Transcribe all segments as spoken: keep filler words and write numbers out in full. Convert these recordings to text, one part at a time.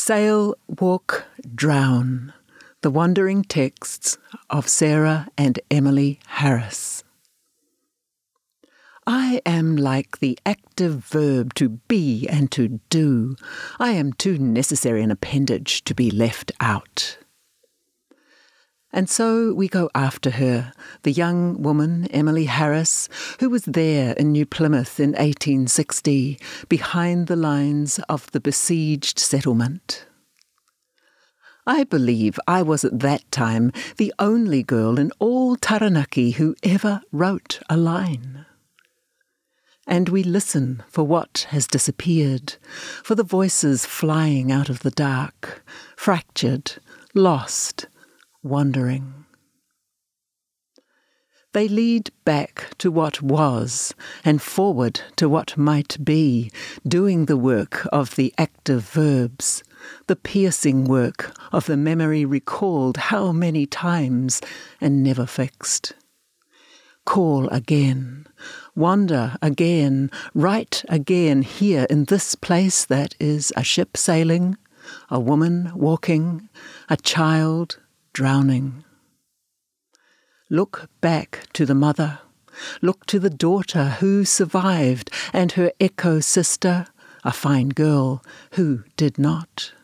Sail, Walk, Drown, The Wandering Texts of Sarah and Emily Harris. I am like the active verb to be and to do. I am too necessary an appendage to be left out. And so we go after her, the young woman, Emily Harris, who was there in New Plymouth in eighteen sixty, behind the lines of the besieged settlement. I believe I was at that time the only girl in all Taranaki who ever wrote a line. And we listen for what has disappeared, for the voices flying out of the dark, fractured, lost, wandering. They lead back to what was and forward to what might be, doing the work of the active verbs, the piercing work of the memory recalled how many times and never fixed. Call again, wander again, write again here in this place that is a ship sailing, a woman walking, a child drowning. Look back to the mother, look to the daughter who survived, and her echo sister, a fine girl, who did not.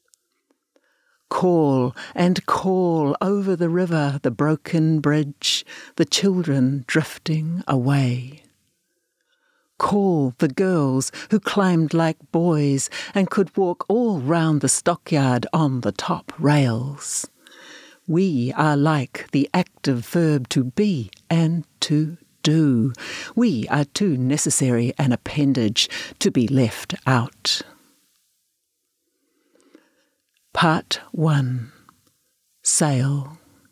Call and call over the river, the broken bridge, the children drifting away. Call the girls who climbed like boys and could walk all round the stockyard on the top rails. We are like the active verb to be and to do. We are too necessary an appendage to be left out. Part one. Sail.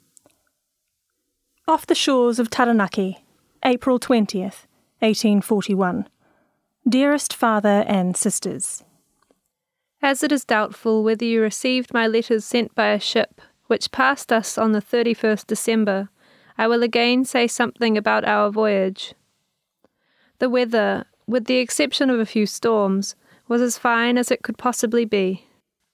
Off the shores of Taranaki, April twentieth, eighteen forty-one. Dearest father and sisters. As it is doubtful whether you received my letters sent by a ship, which passed us on the thirty-first December, I will again say something about our voyage. The weather, with the exception of a few storms, was as fine as it could possibly be.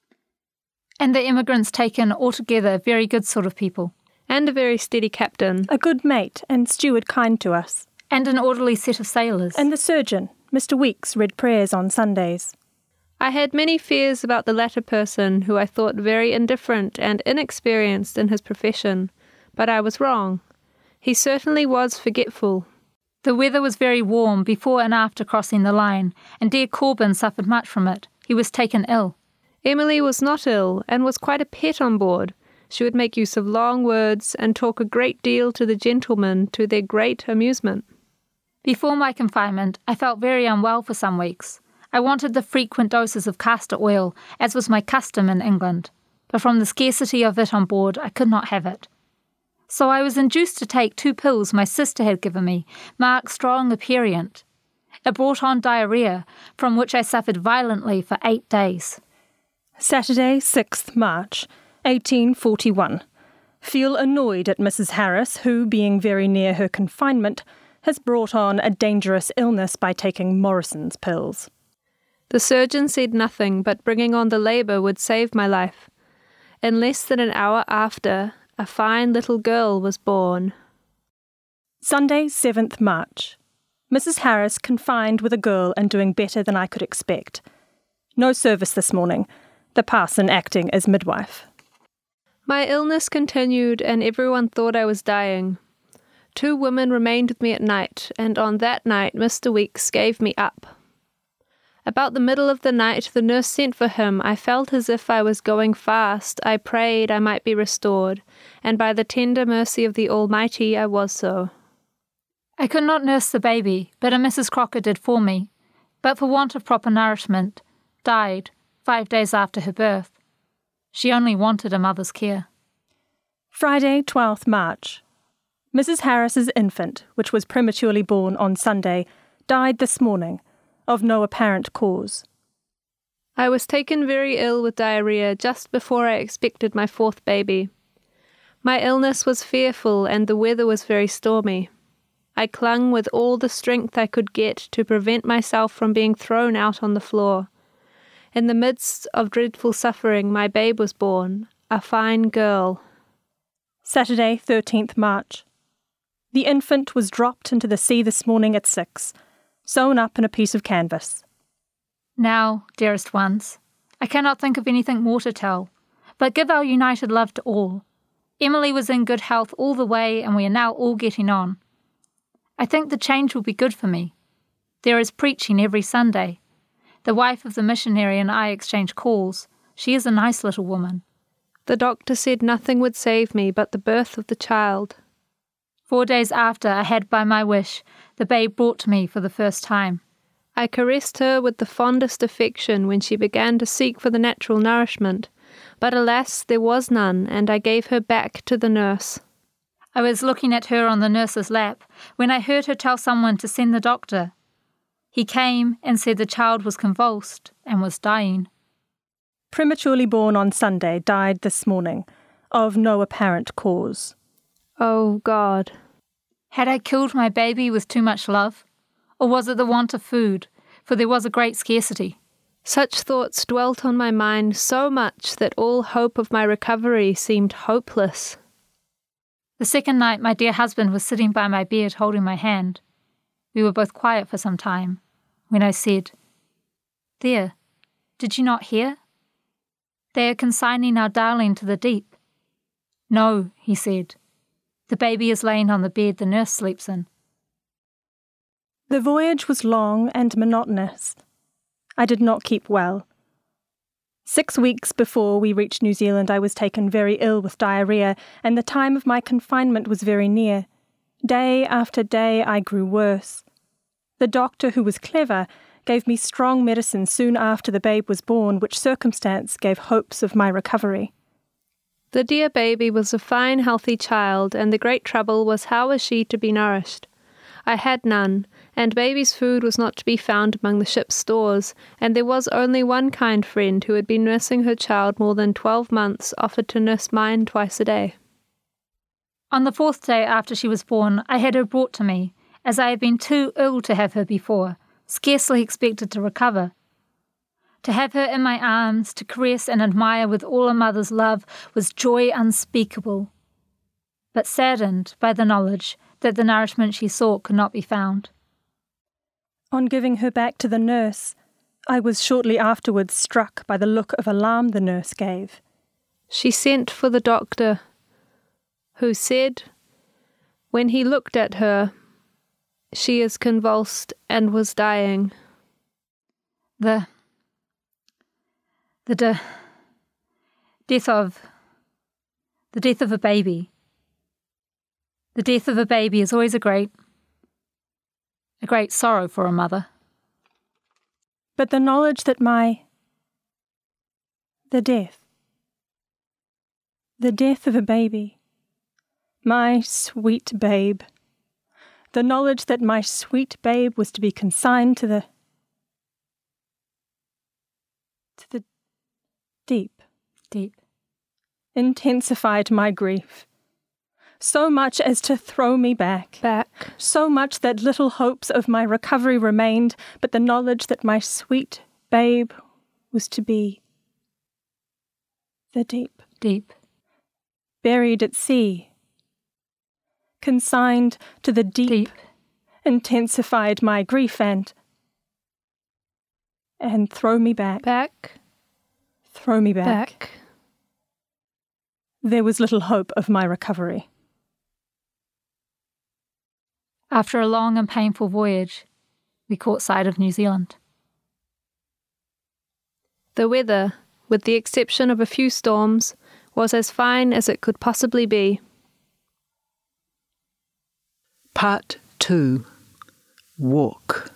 And the immigrants taken altogether very good sort of people. And a very steady captain. A good mate and steward kind to us. And an orderly set of sailors. And the surgeon, Mister Weeks, read prayers on Sundays. I had many fears about the latter person, who I thought very indifferent and inexperienced in his profession, but I was wrong. He certainly was forgetful. The weather was very warm before and after crossing the line, and dear Corbin suffered much from it. He was taken ill. Emily was not ill, and was quite a pet on board. She would make use of long words, and talk a great deal to the gentlemen, to their great amusement. Before my confinement, I felt very unwell for some weeks. I wanted the frequent doses of castor oil, as was my custom in England, but from the scarcity of it on board, I could not have it. So I was induced to take two pills my sister had given me, marked strong aperient. It brought on diarrhoea, from which I suffered violently for eight days. Saturday, sixth March, eighteen forty-one. Feel annoyed at Missus Harris, who, being very near her confinement, has brought on a dangerous illness by taking Morrison's pills. The surgeon said nothing, but bringing on the labour would save my life. In less than an hour after, a fine little girl was born. Sunday, seventh March. Missus Harris confined with a girl and doing better than I could expect. No service this morning, the parson acting as midwife. My illness continued, and everyone thought I was dying. Two women remained with me at night, and on that night Mister Weeks gave me up. About the middle of the night the nurse sent for him. I felt as if I was going fast. I prayed I might be restored, and by the tender mercy of the Almighty I was so. I could not nurse the baby, but a Missus Crocker did for me, but for want of proper nourishment, died five days after her birth. She only wanted a mother's care. Friday, twelfth March. Missus Harris's infant, which was prematurely born on Sunday, died this morning, of no apparent cause. I was taken very ill with diarrhoea just before I expected my fourth baby. My illness was fearful, and the weather was very stormy. I clung with all the strength I could get to prevent myself from being thrown out on the floor. In the midst of dreadful suffering, my babe was born, a fine girl. Saturday, thirteenth March. The infant was dropped into the sea this morning at six, sewn up in a piece of canvas. Now, dearest ones, I cannot think of anything more to tell, but give our united love to all. Emily was in good health all the way, and we are now all getting on. I think the change will be good for me. There is preaching every Sunday. The wife of the missionary and I exchange calls. She is a nice little woman. The doctor said nothing would save me but the birth of the child. Four days after I had, by my wish, the babe brought to me for the first time. I caressed her with the fondest affection when she began to seek for the natural nourishment, but alas, there was none, and I gave her back to the nurse. I was looking at her on the nurse's lap when I heard her tell someone to send the doctor. He came and said the child was convulsed and was dying. Prematurely born on Sunday, died this morning, of no apparent cause. Oh, God. Had I killed my baby with too much love? Or was it the want of food, for there was a great scarcity? Such thoughts dwelt on my mind so much that all hope of my recovery seemed hopeless. The second night my dear husband was sitting by my bed holding my hand. We were both quiet for some time, when I said, "There, did you not hear? They are consigning our darling to the deep." "No," he said. "The baby is laying on the bed the nurse sleeps in." The voyage was long and monotonous. I did not keep well. Six weeks before we reached New Zealand, I was taken very ill with diarrhoea, and the time of my confinement was very near. Day after day I grew worse. The doctor, who was clever, gave me strong medicine soon after the babe was born, which circumstance gave hopes of my recovery. The dear baby was a fine, healthy child, and the great trouble was how was she to be nourished. I had none, and baby's food was not to be found among the ship's stores, and there was only one kind friend who had been nursing her child more than twelve months offered to nurse mine twice a day. On the fourth day after she was born, I had her brought to me, as I had been too ill to have her before, scarcely expected to recover. To have her in my arms, to caress and admire with all a mother's love, was joy unspeakable, but saddened by the knowledge that the nourishment she sought could not be found. On giving her back to the nurse, I was shortly afterwards struck by the look of alarm the nurse gave. She sent for the doctor, who said, when he looked at her, "She is convulsed and was dying." The the de- death of the death of a baby. The death of a baby is always a great, a great sorrow for a mother. But the knowledge that my, the death, the death of a baby, my sweet babe, the knowledge that my sweet babe was to be consigned to the, to the deep, deep, intensified my grief. So much as to throw me back. Back. So much that little hopes of my recovery remained, but the knowledge that my sweet babe was to be the deep. Deep. Buried at sea. Consigned to the deep, Deep. Intensified my grief and... and throw me back. Back. Throw me back. Back. There was little hope of my recovery. After a long and painful voyage, we caught sight of New Zealand. The weather, with the exception of a few storms, was as fine as it could possibly be. Part two. Walk.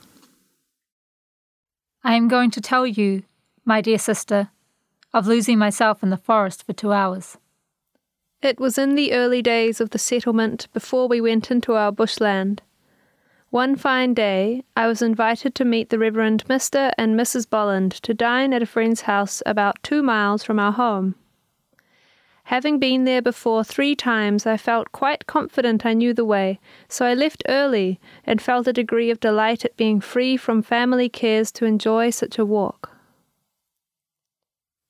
I am going to tell you, my dear sister, of losing myself in the forest for two hours. It was in the early days of the settlement before we went into our bushland. One fine day, I was invited to meet the Reverend Mister and Missus Bolland to dine at a friend's house about two miles from our home. Having been there before three times, I felt quite confident I knew the way, so I left early and felt a degree of delight at being free from family cares to enjoy such a walk.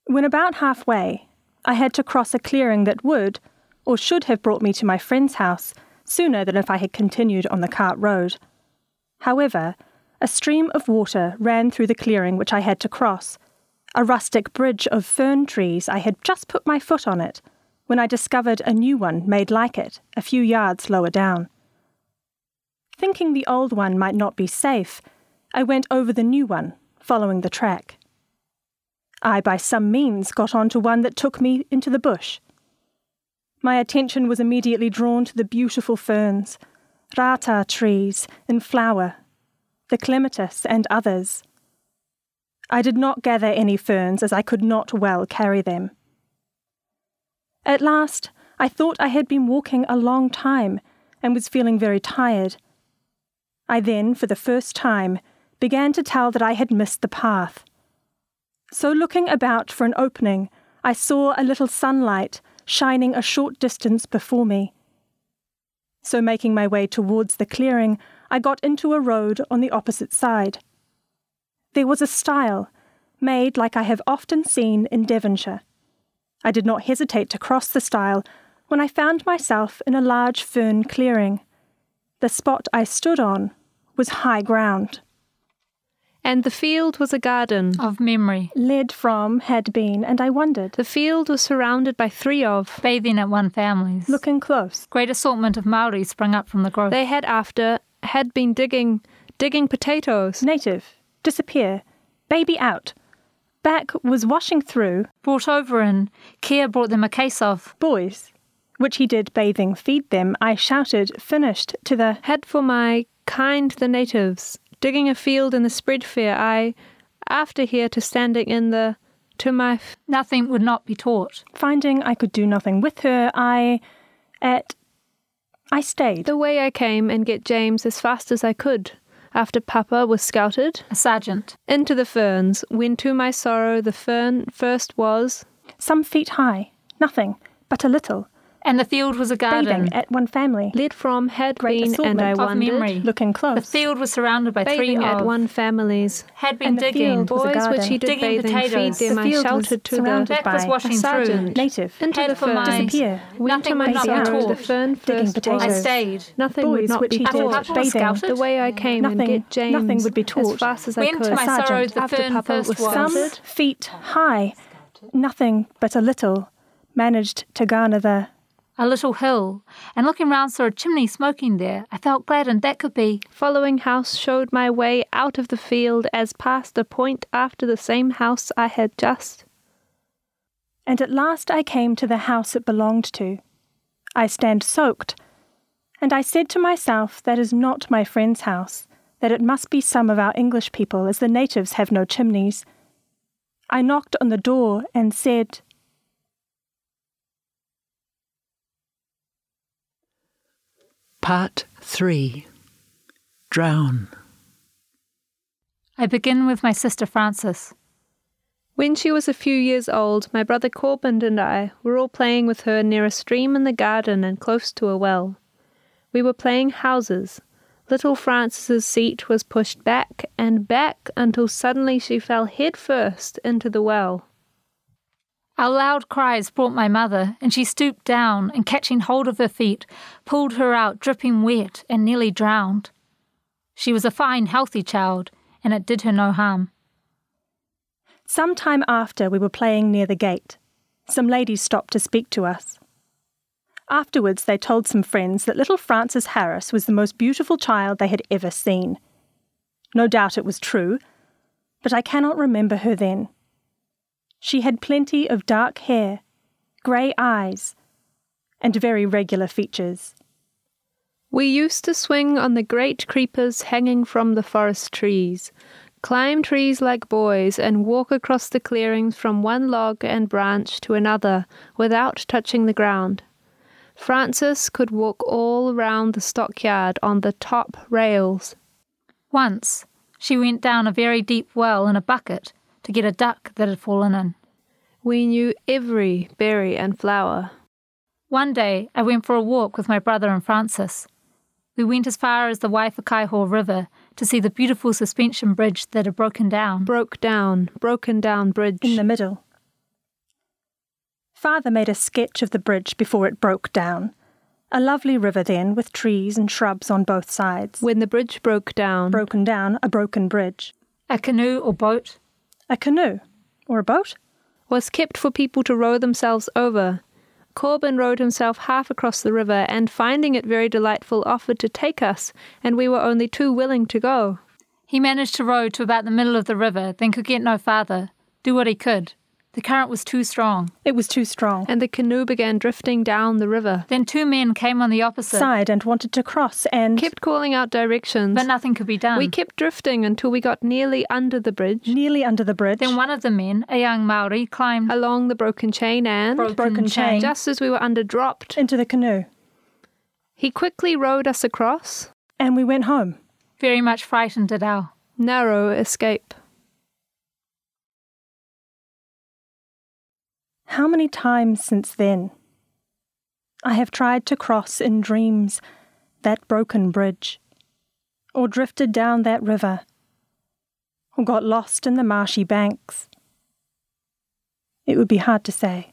When about halfway, I had to cross a clearing that would, or should have brought me to my friend's house sooner than if I had continued on the cart road. However, a stream of water ran through the clearing which I had to cross, a rustic bridge of fern trees. I had just put my foot on it when I discovered a new one made like it a few yards lower down. Thinking the old one might not be safe, I went over the new one, following the track. I by some means got onto one that took me into the bush. My attention was immediately drawn to the beautiful ferns, rata trees in flower, the clematis and others. I did not gather any ferns as I could not well carry them. At last, I thought I had been walking a long time and was feeling very tired. I then, for the first time, began to tell that I had missed the path. So looking about for an opening, I saw a little sunlight shining a short distance before me. So making my way towards the clearing, I got into a road on the opposite side. There was a stile, made like I have often seen in Devonshire. I did not hesitate to cross the stile when I found myself in a large fern clearing. The spot I stood on was high ground. And the field was a garden Of memory. Led from, had been, and I wondered, The field was surrounded by three of. Bathing at one families. looking close. Great assortment of Maori sprung up from the growth. They had after, had been digging, digging potatoes. Native, disappear, baby out. Back was washing through, Brought over in, Kia brought them a case of. boys, which he did bathing feed them. I shouted, finished, to the Had for my kind the natives, digging a field in the spread fair, I, after here to standing in the, to my, f- Nothing would not be taught. finding I could do nothing with her, I, at, I stayed. the way I came and get James as fast as I could, after Papa was scouted, A sergeant. into the ferns, when to my sorrow the fern first was, Some feet high, nothing, but a little, And the field was a garden. bathing at one family, led from, had Great been, and I assortment of wondered, memory. looking The close. field was surrounded by bathing three at of. one families. Had been And the digging. field was a Boys garden. which he did Digging bathing, feed potatoes. them, The I field was shouted to the surrounded Back was by washing through. sergeant. native, Into Head the for fern. my- disappear, When Nothing to would my not be sorrow taught. the fern Digging first potatoes. I was, stayed. nothing boys would not which be he After did taught. Papa was bathing, scouted. The way I came and Nothing- get James nothing would be as taught. fast as I When to could. my sorrow Sergeant, the after fern Papa first was was. some scouted. feet high, nothing but a little, managed to garner the A little hill, and looking round saw a chimney smoking there. I felt glad, and that could be. Following house showed my way out of the field as past a point after the same house I had just. and at last I came to the house it belonged to. I stand soaked, and I said to myself that is not my friend's house, that it must be some of our English people, as the natives have no chimneys. I knocked on the door and said, Part three. Drown. I begin with my sister Frances. When she was a few years old, my brother Corbin and I were all playing with her near a stream in the garden and close to a well. We were playing houses. Little Frances's seat was pushed back and back until suddenly she fell head first into the well. Our loud cries brought my mother, and she stooped down and, catching hold of her feet, pulled her out dripping wet and nearly drowned. She was a fine, healthy child, and it did her no harm. some time after we were playing near the gate. Some ladies stopped to speak to us. Afterwards they told some friends that little Frances Harris was the most beautiful child they had ever seen. No doubt it was true, but I cannot remember her then. She had plenty of dark hair, grey eyes, and very regular features. We used to swing on the great creepers hanging from the forest trees, climb trees like boys, and walk across the clearings from one log and branch to another without touching the ground. Frances could walk all round the stockyard on the top rails. Once, she went down a very deep well in a bucket to get a duck that had fallen in. We knew every berry and flower. One day, I went for a walk with my brother and Frances. We went as far as the Waifakaiho River to see the beautiful suspension bridge that had broken down. Broke down, broken down bridge. In the middle. father made a sketch of the bridge before it broke down. A lovely river then, with trees and shrubs on both sides. When the bridge broke down. Broken down, a broken bridge. A canoe or boat. A canoe? Or a boat? Was kept for people to row themselves over. Corbin rowed himself half across the river and, finding it very delightful, offered to take us, and we were only too willing to go. He managed to row to about the middle of the river, then could get no farther. Do what he could. The current was too strong. It was too strong. And the canoe began drifting down the river. Then two men came on the opposite side and wanted to cross and kept calling out directions. But nothing could be done. We kept drifting until we got nearly under the bridge. Nearly under the bridge. Then one of the men, a young Maori, climbed along the broken chain and broken, broken chain, just as we were under, dropped into the canoe. He quickly rowed us across. And we went home. Very much frightened at our narrow escape. How many times since then I have tried to cross in dreams that broken bridge, or drifted down that river, or got lost in the marshy banks. It would be hard to say.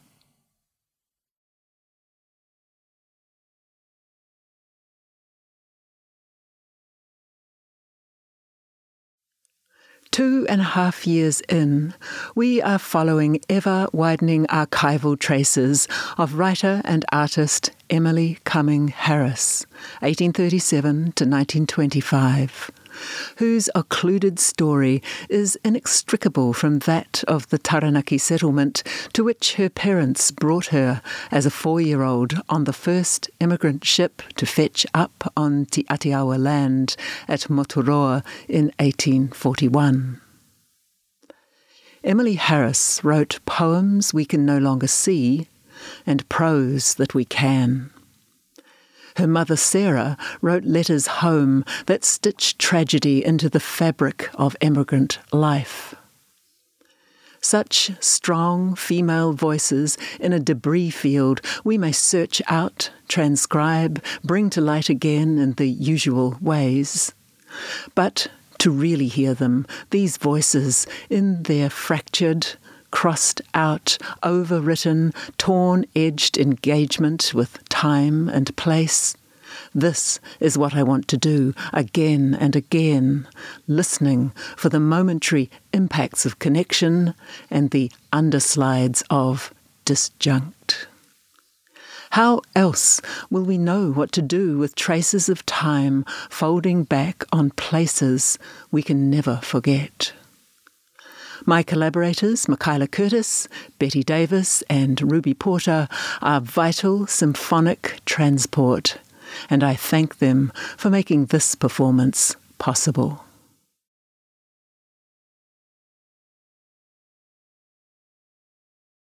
Two and a half years in, we are following ever-widening archival traces of writer and artist Emily Cumming Harris, eighteen thirty-seven to nineteen twenty-five, whose occluded story is inextricable from that of the Taranaki settlement to which her parents brought her as a four-year-old on the first immigrant ship to fetch up on Te Atiawa land at Motoroa in eighteen forty-one. Emily Harris wrote poems we can no longer see and prose that we can. Her mother, Sarah, wrote letters home that stitched tragedy into the fabric of immigrant life. Such strong female voices in a debris field we may search out, transcribe, bring to light again in the usual ways. But to really hear them, these voices, in their fractured, crossed out, overwritten, torn-edged engagement with time and place. This is what I want to do again and again, listening for the momentary impacts of connection and the underslides of disjunct. How else will we know what to do with traces of time folding back on places we can never forget? My collaborators, Michaela Curtis, Betty Davis and Ruby Porter, are vital symphonic transport, and I thank them for making this performance possible.